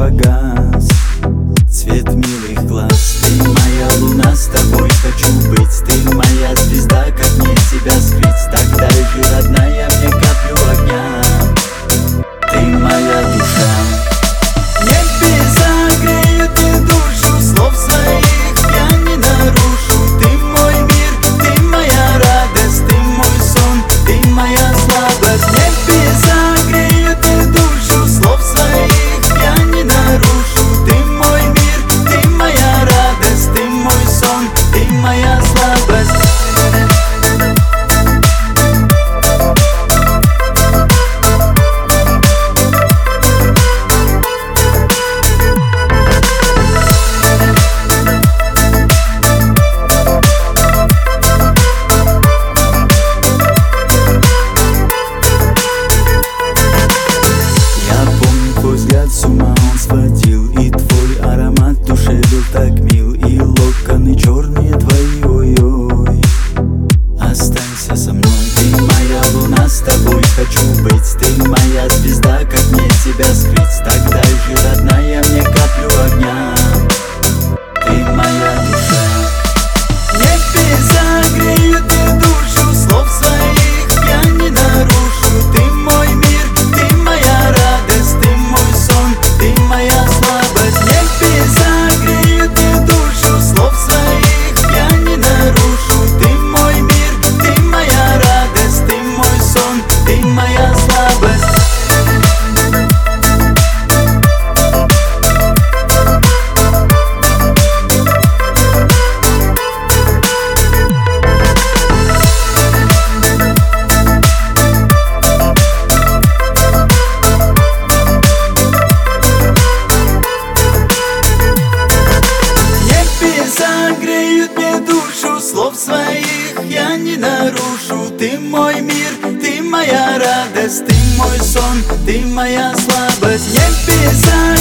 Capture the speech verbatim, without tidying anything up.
погас цвет милых глаз. Ты моя луна, с тобой хочу быть. Ты моя звезда, как мне тебя скрыть? Так дай же, родная, мне каплю огня. Ты моя душа. Небеса греют мне душу, слов своих я не нарушу. Ты мой мир, ты моя радость, ты мой сон, ты моя слабость. Небеса греют мне душу, слов своих я не нарушу. Ты мой мир, ты моя радость, ты мой сон, ты моя слабость. Взгляд с ума он сводил, и твой аромат в душе был так мил, и локоны черные твои, ой-ой. Останься со мной, ты моя луна, с тобой хочу быть. Ты моя звезда, как мне тебя скрыть? Так дай же, родная, мне каплю огня. Ты моя душа. Небеса греют мне душу, слов своих я не нарушу. Ты мой мир, ты моя радость, ты мой сон, ты моя слабость. Небеса греют мне душу, слов своих я не нарушу. Ты мой мир, ты моя радость, ты мой сон, ты моя слабость. Греют мне душу, слов своих я не нарушу. Ты мой мир, ты моя радость, ты мой сон, ты моя слабость. Небеса